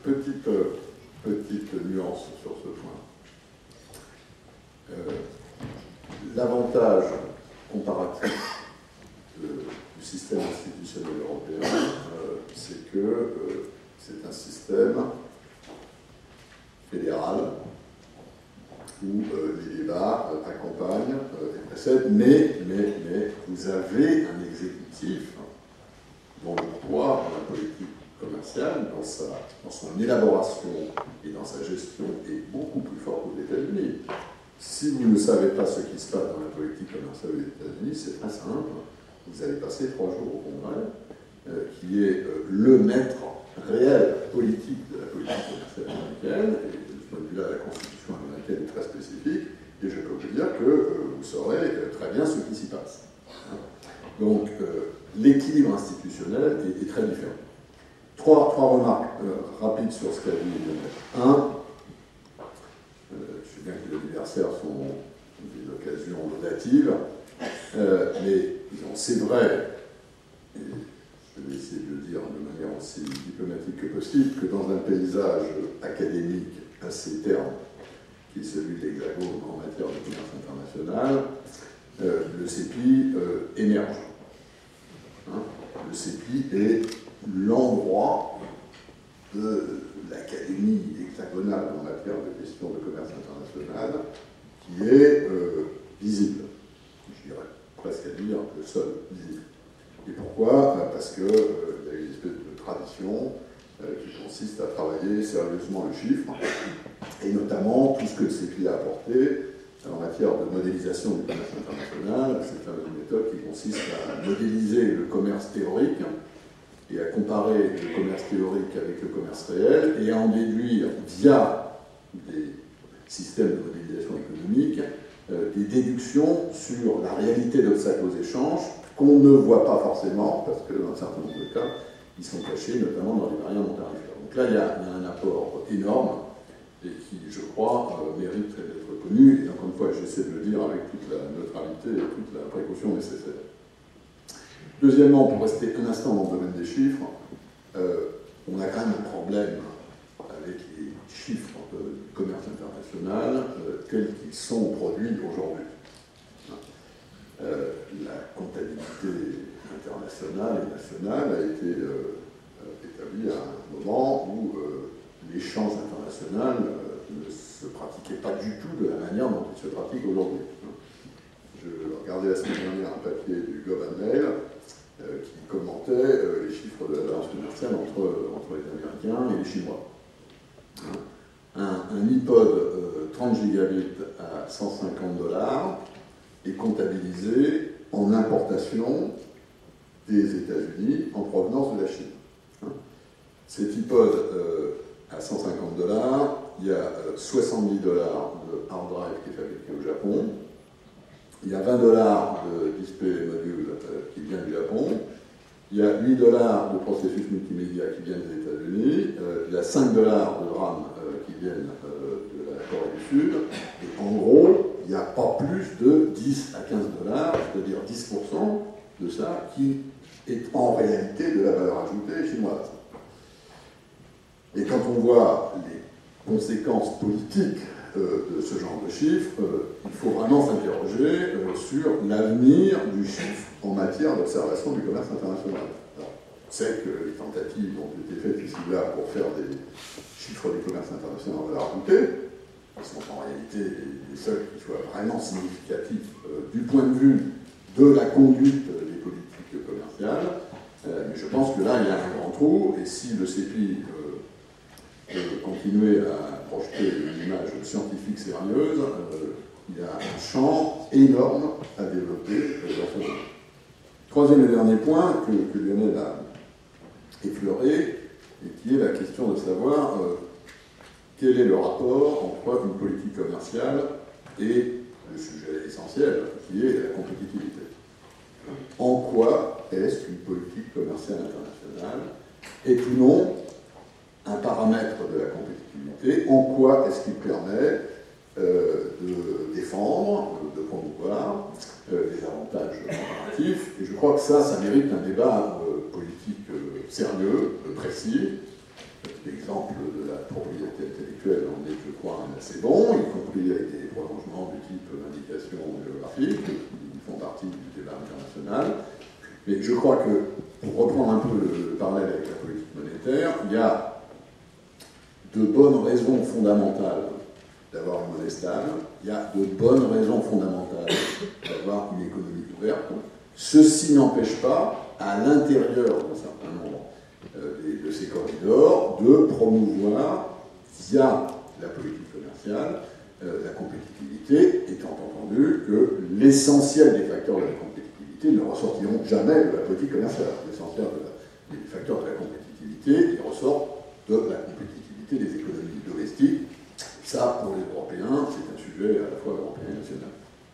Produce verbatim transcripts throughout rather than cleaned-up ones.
petite, petite nuance sur ce point. Euh, L'avantage comparatif de, du système institutionnel européen, euh, c'est que euh, c'est un système fédéral où euh, les débats euh, accompagnent euh, et précèdent, mais, mais, mais vous avez un exécutif dont le poids dans la politique commerciale, dans, sa, dans son élaboration et dans sa gestion est beaucoup plus fort qu'aux États-Unis. Si vous ne savez pas ce qui se passe dans la politique commerciale aux États-Unis, c'est très simple. Vous allez passer trois jours au Congrès, euh, qui est euh, le maître réel politique de la politique commerciale américaine, et de ce point de vue-là, la Constitution américaine est très spécifique, et je peux vous dire que euh, vous saurez euh, très bien ce qui s'y passe. Hein. Donc, euh, l'équilibre institutionnel est, est très différent. Trois, trois remarques euh, rapides sur ce qu'a dit Lionel. Un, euh, je sais bien que les anniversaires sont des occasions laudatives, euh, mais c'est vrai, et je vais essayer de le dire de manière aussi diplomatique que possible, que dans un paysage académique assez terne, qui est celui de l'Hexagone en matière de commerce international, euh, le C P I euh, émerge. Hein, le C P I est l'endroit de l'académie hexagonale en matière de questions de commerce international qui est euh, visible. Je dirais presque à dire le seul visible. Et pourquoi? Parce qu'il euh, y a une espèce de tradition euh, qui consiste à travailler sérieusement le chiffre, et notamment tout ce que le C P I a apporté en matière de modélisation du commerce international, cette fameuse méthode qui consiste à modéliser le commerce théorique et à comparer le commerce théorique avec le commerce réel et à en déduire via des systèmes de modélisation économique euh, des déductions sur la réalité d'obstacles aux échanges qu'on ne voit pas forcément parce que dans un certain nombre de cas, ils sont cachés notamment dans les variables non tarifaires. Donc là, il y a, il y a un apport énorme et qui, je crois, euh, mérite d'être connu. Et encore une fois, j'essaie de le dire avec toute la neutralité et toute la précaution nécessaire. Deuxièmement, pour rester un instant dans le domaine des chiffres, euh, on a quand même un problème avec les chiffres euh, du commerce international euh, tels qu'ils sont produits aujourd'hui. Euh, la comptabilité internationale et nationale a été euh, établie à un moment où euh, l'échange international euh, ne se pratiquait pas du tout de la manière dont il se pratique aujourd'hui. Je regardais la semaine dernière un papier du Globe and Mail euh, qui commentait euh, les chiffres de la balance commerciale entre, entre les Américains et les Chinois. Un, un iPod euh, trente gigabits à cent cinquante dollars est comptabilisé en importation des États-Unis en provenance de la Chine. Hein. Cet iPod euh, à cent cinquante dollars, il y a euh, soixante-dix dollars de hard drive qui est fabriqué au Japon, il y a vingt dollars de display module euh, qui vient du Japon, il y a huit dollars de processus multimédia qui viennent des États-Unis, euh, il y a cinq dollars de RAM euh, qui viennent euh, de la Corée du Sud, et en gros, il n'y a pas plus de dix à quinze dollars, c'est-à-dire dix pour cent de ça, qui est en réalité de la valeur ajoutée chinoise. Et quand on voit les conséquences politiques euh, de ce genre de chiffres, euh, il faut vraiment s'interroger euh, sur l'avenir du chiffre en matière d'observation du commerce international. Alors, on sait que les tentatives ont été faites ici là pour faire des chiffres du commerce international en valeur ajoutée, qui sont en réalité les seuls qui soient vraiment significatifs euh, du point de vue de la conduite des politiques commerciales. Euh, mais je pense que là, il y a un grand trou, et si le C P I euh, peut continuer à projeter une image scientifique sérieuse, euh, il y a un champ énorme à développer euh, dans ce domaine. Troisième et dernier point que, que Lionel a effleuré, et qui est la question de savoir euh, quel est le rapport entre une politique commerciale et le sujet essentiel, qui est la compétitivité. En quoi est-ce qu'une politique commerciale internationale est ou non un paramètre de la compétitivité? En quoi est-ce qu'il permet euh, de défendre, de promouvoir euh, des avantages comparatifs? Et je crois que ça, ça mérite un débat euh, politique euh, sérieux, euh, précis, l'exemple de la propriété intellectuelle en est, je crois, un assez bon, y compris avec des prolongements du type indication géographique, qui font partie du débat international. Mais je crois que, pour reprendre un peu le, le parallèle avec la politique monétaire, il y a de bonnes raisons fondamentales d'avoir une monnaie stable, il y a de bonnes raisons fondamentales d'avoir une économie ouverte. Ceci n'empêche pas, à l'intérieur d'un certain nombre euh, de ces corridors, de promouvoir, via la politique commerciale, euh, la compétitivité, étant entendu que l'essentiel des facteurs de la compétitivité ne ressortiront jamais de la politique commerciale. L'essentiel de des facteurs de la compétitivité, ils ressortent de la compétitivité des économies domestiques. Ça, pour les Européens, c'est un sujet à la fois européen et national.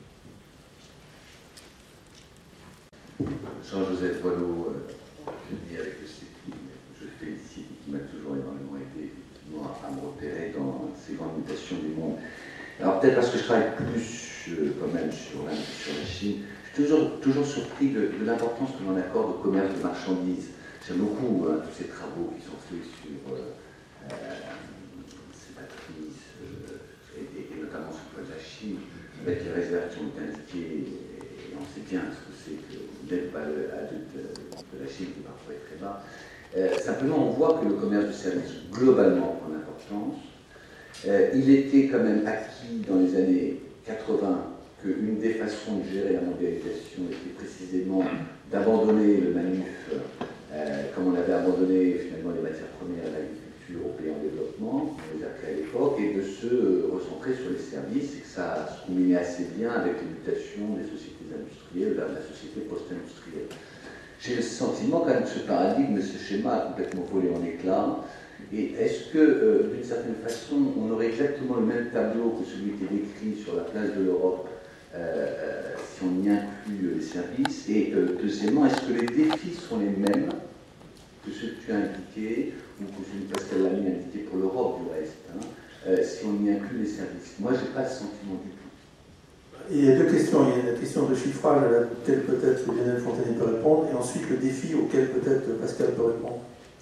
Jean-Joseph Boileau, euh, je dis avec le C E P I, je le félicite, qui m'a toujours énormément aidé effectivement à me repérer dans ces grandes mutations du monde. Alors peut-être parce que je travaille plus euh, quand même sur l'Inde que sur la Chine, je suis toujours, toujours surpris de, de l'importance que l'on accorde au commerce de marchandises. J'aime beaucoup hein, tous ces travaux qui sont faits sur euh, euh, ces matrices, euh, et, et, et notamment sur le point de la Chine, avec les réserves qui ont été indiquées, et on sait bien ce que c'est que l'aide adulte de la Chine, qui parfois est très bas. Euh, simplement, on voit que le commerce de services globalement prend l'importance. Euh, il était quand même acquis dans les années quatre-vingts qu'une des façons de gérer la mondialisation était précisément d'abandonner le manuf, euh, comme on avait abandonné finalement les matières premières à l'agriculture aux pays en développement, on les a créés à l'époque, et de se euh, recentrer sur les services, et que ça se combinait assez bien avec les mutations des sociétés industrielles, de la, la société post-industrielle. J'ai le sentiment quand même que ce paradigme, ce schéma a complètement volé en éclats. Et est-ce que, euh, d'une certaine façon, on aurait exactement le même tableau que celui qui est décrit sur la place de l'Europe euh, euh, si on y inclut les services? Et euh, deuxièmement, est-ce que les défis sont les mêmes que ceux que tu as indiqués, ou que celui que Pascal Lamy a indiqué pour l'Europe du reste, hein, euh, si on y inclut les services? Moi, je n'ai pas le sentiment du tout. Il y a deux questions. Il y a la question de chiffrage à laquelle peut-être Lionel Fontanet peut répondre, et ensuite le défi auquel peut-être Pascal peut répondre.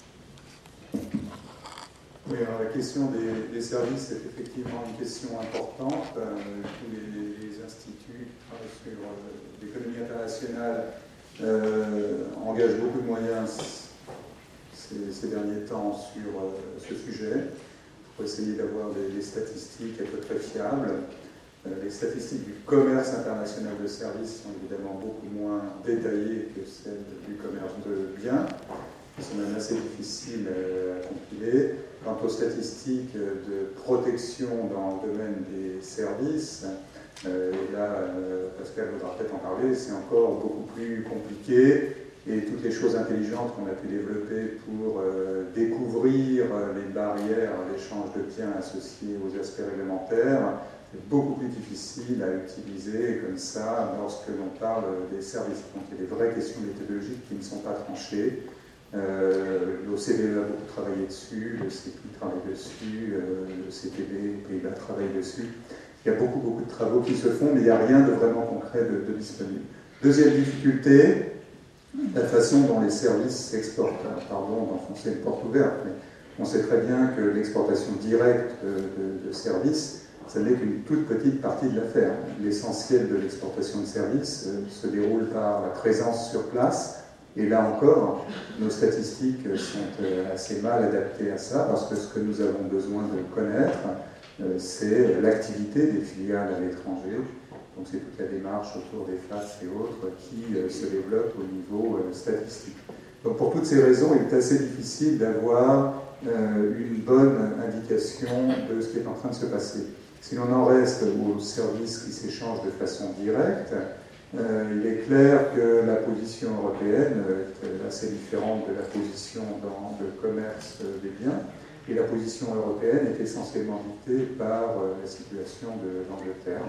Oui, alors la question des, des services est effectivement une question importante. Euh, tous les, les instituts qui travaillent sur euh, l'économie internationale euh, engagent beaucoup de moyens ces, ces derniers temps sur euh, ce sujet, pour essayer d'avoir des, des statistiques à peu près fiables. Euh, les statistiques du commerce international de services sont évidemment beaucoup moins détaillées que celles du commerce de biens. Ils sont même assez difficiles à compiler. Quant aux statistiques de protection dans le domaine des services, euh, et là, euh, Pascal voudra peut-être en parler, c'est encore beaucoup plus compliqué, et toutes les choses intelligentes qu'on a pu développer pour euh, découvrir les barrières à l'échange de biens associés aux aspects réglementaires, c'est beaucoup plus difficile à utiliser comme ça lorsque l'on parle des services. Donc il y a des vraies questions méthodologiques qui ne sont pas tranchées. Euh, L'O C D E a beaucoup travaillé dessus, le C P I travaille dessus, euh, le C P B, les Pays-Bas travaillent dessus. Il y a beaucoup, beaucoup de travaux qui se font, mais il n'y a rien de vraiment concret de, de disponible. Deuxième difficulté, la façon dont les services s'exportent. Pardon d'enfoncer une porte ouverte, mais on sait très bien que l'exportation directe de, de, de services, ça n'est qu'une toute petite partie de l'affaire. L'essentiel de l'exportation de services euh, se déroule par la présence sur place. Et là encore, nos statistiques sont assez mal adaptées à ça, parce que ce que nous avons besoin de connaître, c'est l'activité des filiales à l'étranger. Donc c'est toute la démarche autour des F A S et autres qui se développe au niveau statistique. Donc pour toutes ces raisons, il est assez difficile d'avoir une bonne indication de ce qui est en train de se passer. Si l'on en reste aux services qui s'échangent de façon directe, Euh, il est clair que la position européenne est assez différente de la position dans le commerce des biens, et la position européenne est essentiellement dictée par euh, la situation de l'Angleterre,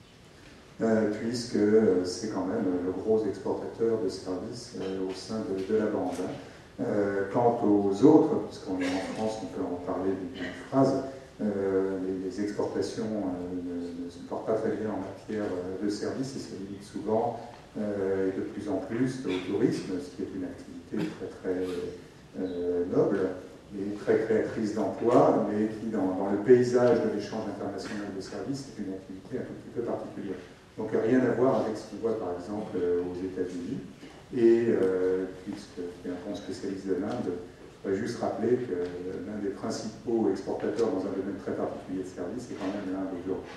euh, puisque c'est quand même le gros exportateur de services euh, au sein de, de la bande. Euh, quant aux autres, puisqu'on est en France, on peut en parler d'une phrase, Euh, les, les exportations euh, ne, ne se portent pas très bien en matière de services et se limitent souvent euh, et de plus en plus au tourisme, ce qui est une activité très très euh, noble et très très créatrice d'emplois, mais qui, dans, dans le paysage de l'échange international de services, est une activité un tout petit peu particulière. Donc rien à voir avec ce qu'on voit par exemple aux États-Unis. Et euh, puisque je suis un grand spécialiste de l'Inde, je voudrais juste rappeler que l'un des principaux exportateurs dans un domaine très particulier de services est quand même l'Inde aujourd'hui.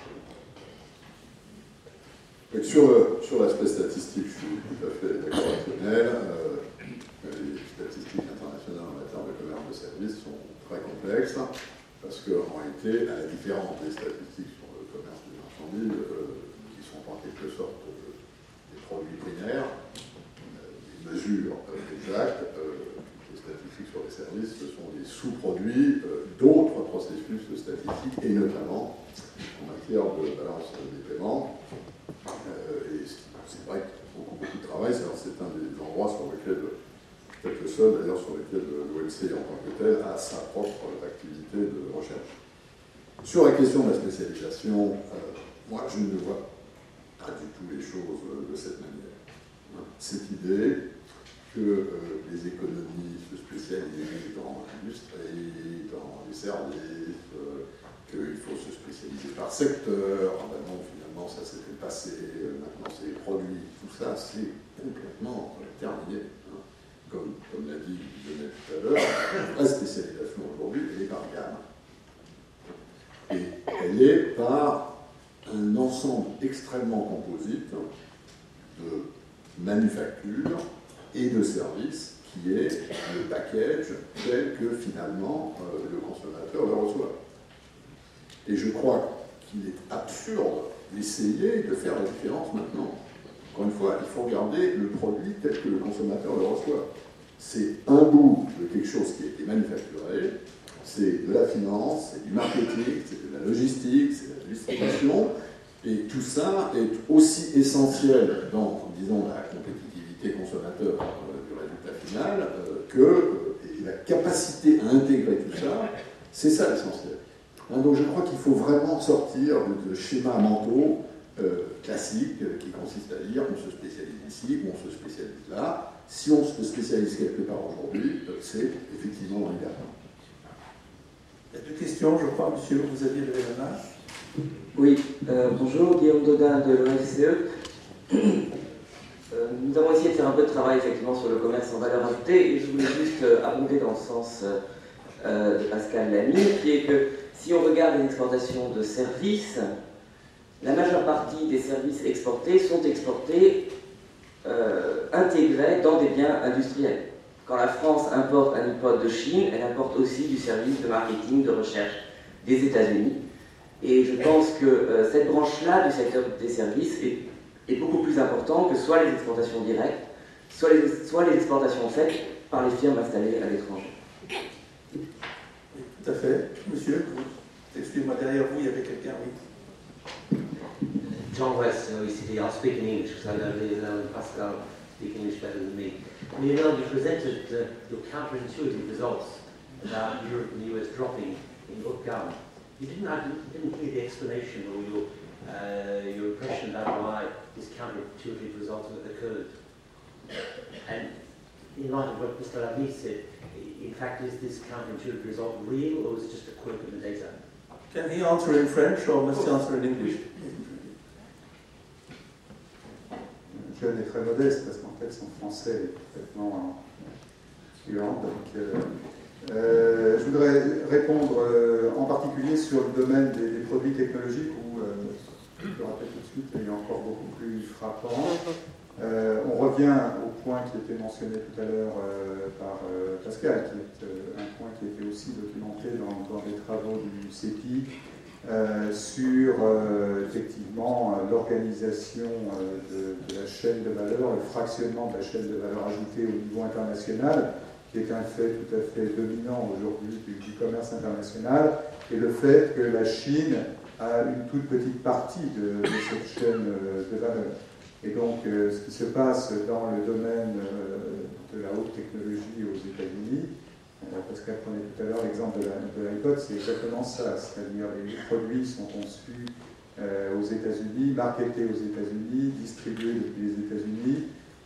Sur, le, sur l'aspect statistique, je suis tout à fait d'accord avec Lionel. Euh, les statistiques internationales en matière de commerce de services sont très complexes, parce qu'en réalité, à la différence des statistiques sur le commerce des marchandises, euh, qui sont en quelque sorte euh, des produits primaires, euh, des mesures euh, exactes, euh, les statistiques sur les services, ce sont des sous-produits euh, d'autres processus statistiques, et notamment en matière de balance des paiements. Euh, et c'est vrai qu'il y a beaucoup, beaucoup de travail, c'est un des endroits sur lesquels, peut-être le seul d'ailleurs, sur lesquels l'O M C en tant que tel a sa propre activité de recherche. Sur la question de la spécialisation, euh, moi je ne vois pas du tout les choses de cette manière. Cette idée que euh, les économies se spécialisent dans l'industrie, dans les services, euh, qu'il faut se spécialiser par secteur, ah ben non, finalement ça s'était passé, maintenant c'est les produits, tout ça c'est complètement terminé. Hein. Comme, comme l'a dit Lionel tout à l'heure, la vraie spécialisation aujourd'hui, elle est par gamme. Et elle est par un ensemble extrêmement composite de manufactures et de services qui est le package tel que finalement euh, le consommateur le reçoit. Et je crois qu'il est absurde d'essayer de faire la différence maintenant. Encore une fois, il faut regarder le produit tel que le consommateur le reçoit. C'est un bout de quelque chose qui a été manufacturé, c'est de la finance, c'est du marketing, c'est de la logistique, c'est de la distribution, et tout ça est aussi essentiel dans, disons, la compétitivité consommateur euh, du résultat final euh, que euh, et la capacité à intégrer tout ça, c'est ça l'essentiel. Hein, donc je crois qu'il faut vraiment sortir de schémas mentaux euh, classiques euh, qui consistent à dire on se spécialise ici ou on se spécialise là. Si on se spécialise quelque part aujourd'hui, euh, c'est effectivement dans les gars. Il y a deux questions, je crois, monsieur, vous aviez levé la main. Oui, euh, bonjour, Guillaume Dodin de l'O F C E. Euh, nous avons essayé de faire un peu de travail effectivement sur le commerce en valeur ajoutée et je voulais juste euh, abonder dans le sens euh, de Pascal Lamy, qui est que si on regarde les exportations de services, la majeure partie des services exportés sont exportés euh, intégrés dans des biens industriels. Quand la France importe un iPod de Chine, elle importe aussi du service de marketing, de recherche des États-Unis. Et je pense que euh, cette branche-là du secteur des services est, est beaucoup plus importante que soit les exportations directes, soit les, soit les exportations faites par les firmes installées à l'étranger. Tout à fait. Monsieur, excusez-moi, derrière vous, il y avait quelqu'un, oui. John West, O E C D. I'll speak in English because I know Lionel and Pascal speak English better than me. Lionel, you presented uh, your counterintuitive results about Europe and the U S dropping in upgum. You didn't, have, you didn't hear the explanation or your, uh, your impression about why this counterintuitive result occurred. And in light of what Mister Lamy said, in fact, is this counterintuitive result real or is it just a quirk of the data? Can he answer in French or must he answer in English? Je est très modeste parce qu'en fait son français est complètement suivant. Donc, euh, euh, je voudrais répondre euh, en particulier sur le domaine des, des produits technologiques où, euh, je le rappelle tout de suite, il est encore beaucoup plus frappant. Euh, on revient au point qui était mentionné tout à l'heure euh, par euh, Pascal, qui est euh, un point qui a été aussi documenté dans, dans les travaux du C E P I. Euh, sur euh, effectivement euh, l'organisation euh, de, de la chaîne de valeur, le fractionnement de la chaîne de valeur ajoutée au niveau international, qui est un fait tout à fait dominant aujourd'hui du, du commerce international, et le fait que la Chine a une toute petite partie de, de cette chaîne euh, de valeur. Et donc euh, ce qui se passe dans le domaine euh, de la haute technologie aux États-Unis, Pascal prenait tout à l'heure l'exemple de l'iPod, c'est exactement ça, c'est-à-dire les produits sont conçus euh, aux États-Unis, marketés aux États-Unis, distribués depuis les États-Unis,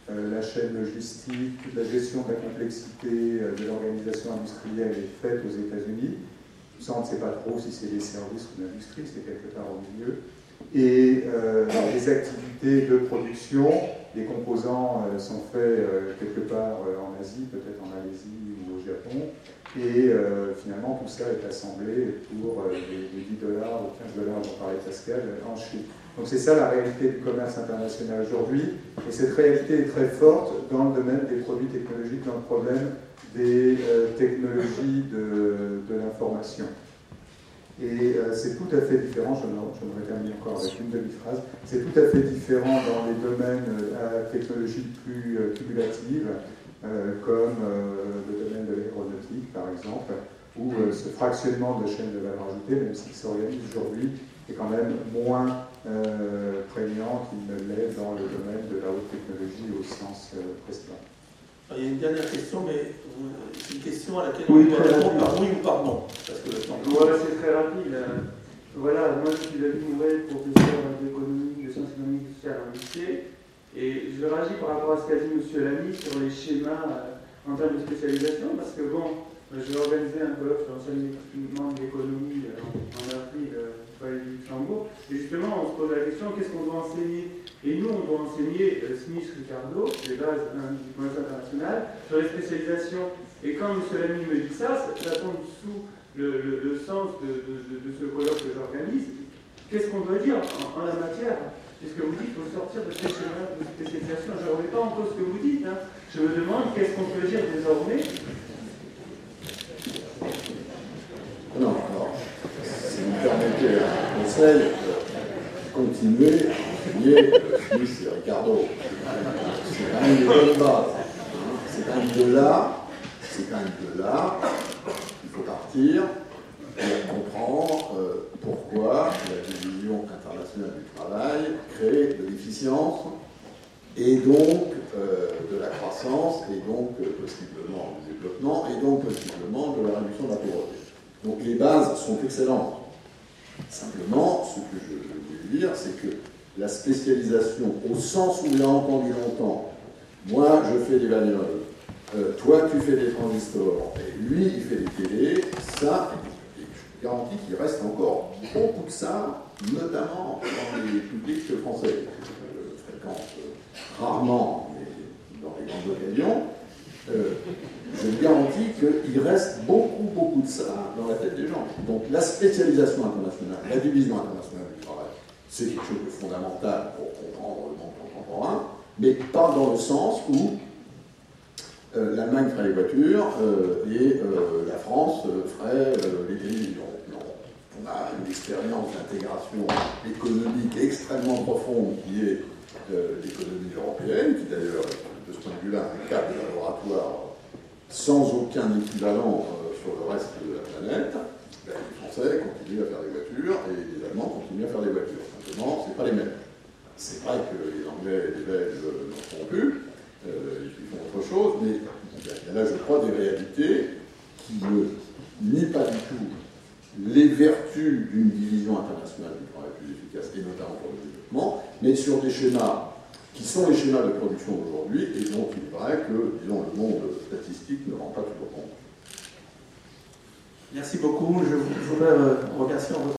euh, la chaîne logistique, la gestion de la complexité euh, de l'organisation industrielle est faite aux États-Unis. Tout ça, on ne sait pas trop si c'est des services ou l'industrie, c'est quelque part au milieu. Et euh, les activités de production, les composants euh, sont faits euh, quelque part euh, en Asie, peut-être en Malaisie ou au Japon. Et euh, finalement, tout ça est assemblé pour euh, les, les dix dollars ou quinze dollars dont parlait Pascal en Chine. Donc c'est ça la réalité du commerce international aujourd'hui. Et cette réalité est très forte dans le domaine des produits technologiques, dans le problème des euh, technologies de, de l'information. Et euh, c'est tout à fait différent, je me terminer encore avec une demi-phrase, c'est tout à fait différent dans les domaines euh, à technologie plus euh, cumulative, euh, comme euh, le domaine de l'aéronautique par exemple, où euh, ce fractionnement de chaîne de valeur ajoutée, même s'il s'organise aujourd'hui, est quand même moins euh, prégnant qu'il ne l'est dans le domaine de la haute technologie au sens euh, précédent. Il y a une dernière question, mais c'est une question à laquelle oui, on doit répondre par oui ou par non. Parce que le temps... Voilà, c'est très rapide. Voilà, moi je suis David Mouret, professeur d'économie, de sciences économiques et sociales en lycée, et je réagis par rapport à ce qu'a dit M. Lamy sur les schémas en termes de spécialisation, parce que bon, je vais organiser un colloque sur l'enseignement de l'économie en avril au Palais du Luxembourg, et justement on se pose la question, qu'est-ce qu'on doit enseigner? Et nous, on doit enseigner euh, Smith Ricardo, les bases hein, du commerce international, sur les spécialisations. Et quand M. Lamy me dit ça, ça, ça tombe sous le, le, le sens de, de, de, de ce colloque que j'organise. Qu'est-ce qu'on doit dire en, en la matière? Puisque vous dites qu'il faut sortir de ces schémas de spécialisation. Je ne remets pas en cause ce que vous dites. Hein. Je me demande qu'est-ce qu'on peut dire désormais. Non, alors, si vous me permettez un conseil, continuez à enseigner Smith et Ricardo. C'est quand même des bonnes bases. C'est quand même de là, c'est quand même de là qu'il faut partir pour comprendre euh, pourquoi la division internationale du travail crée de l'efficience et donc euh, de la croissance et donc euh, possiblement du développement et donc possiblement de la réduction de la pauvreté. Donc les bases sont excellentes. Simplement, ce que je voulais dire, c'est que la spécialisation, au sens où j'ai entendu longtemps, moi je fais des bagnoles, euh, toi tu fais des transistors, et lui il fait des télés, ça, et je garantis qu'il reste encore beaucoup de ça, notamment dans les publics français. Je fréquente euh, rarement, mais dans les grandes occasions. Euh, je garantis qu'il reste beaucoup, beaucoup de ça dans la tête des gens. Donc la spécialisation internationale, la division internationale du travail, c'est quelque chose de fondamental pour comprendre le monde contemporain, mais pas dans le sens où euh, l'Allemagne ferait les voitures euh, et euh, la France euh, ferait euh, les télévisions. Non. On a une expérience d'intégration économique extrêmement profonde qui est euh, l'économie européenne, qui d'ailleurs, de ce point de vue-là, un cadre de laboratoire sans aucun équivalent euh, sur le reste de la planète. Ben, les Français continuent à faire des voitures et les Allemands continuent à faire des voitures. Simplement, ce n'est pas les mêmes. C'est vrai que les Anglais et les Belges n'en font plus, euh, ils font autre chose, mais il y a là, je crois, des réalités qui ne nient pas du tout les vertus d'une division internationale du travail plus efficace, et notamment pour le développement, mais sur des schémas qui sont les schémas de production d'aujourd'hui, et donc il est vrai que, disons, le monde statistique ne rend pas toujours compte. Merci beaucoup. Je voudrais remercier en votre